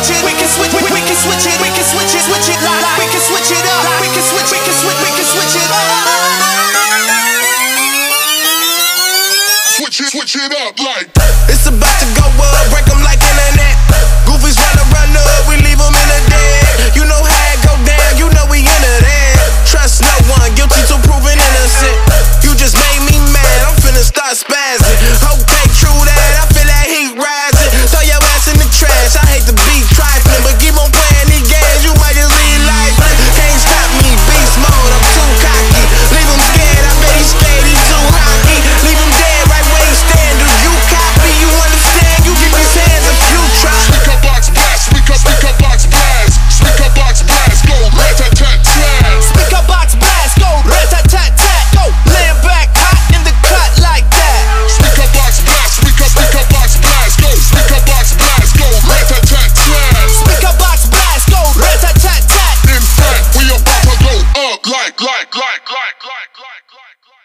switch it. We can switch it. We can switch it. We can switch it. Switch it. We can switch it up. We can switch. We can switch. We can switch it up. Switch it up like. It's about to go up. Break 'em like internet. Goofies run up. We leave 'em in the dead. You know how it go down. You know we into that. Trust no one. Guilty till proven innocent. You just made me mad. I'm finna start spazzing. Okay, true that. I feel that heat rising. Throw your ass in the trash. I hate to be trifling, but keep on playing these games. You might just leave life. Can't stop me. Beast mode. I'm too cocky. Leave 'em scared. I bet he's scared. He's too hockey. Leave 'em dead right where he stand. Do you copy? You understand? You keep his hands if you try. Speaker box blast. Speaker box blast. Speaker box blast. Go rat-a-tat-tat. Speaker box blast. Go rat-a-tat-tat. Go laying back hot in the cut like that. Speaker box blast. Speaker box blast. Go speaker box blast. Go rat-a-tat-tat. Speaker box blast. Go rat-a-tat-tat. In fact, we about to go up like.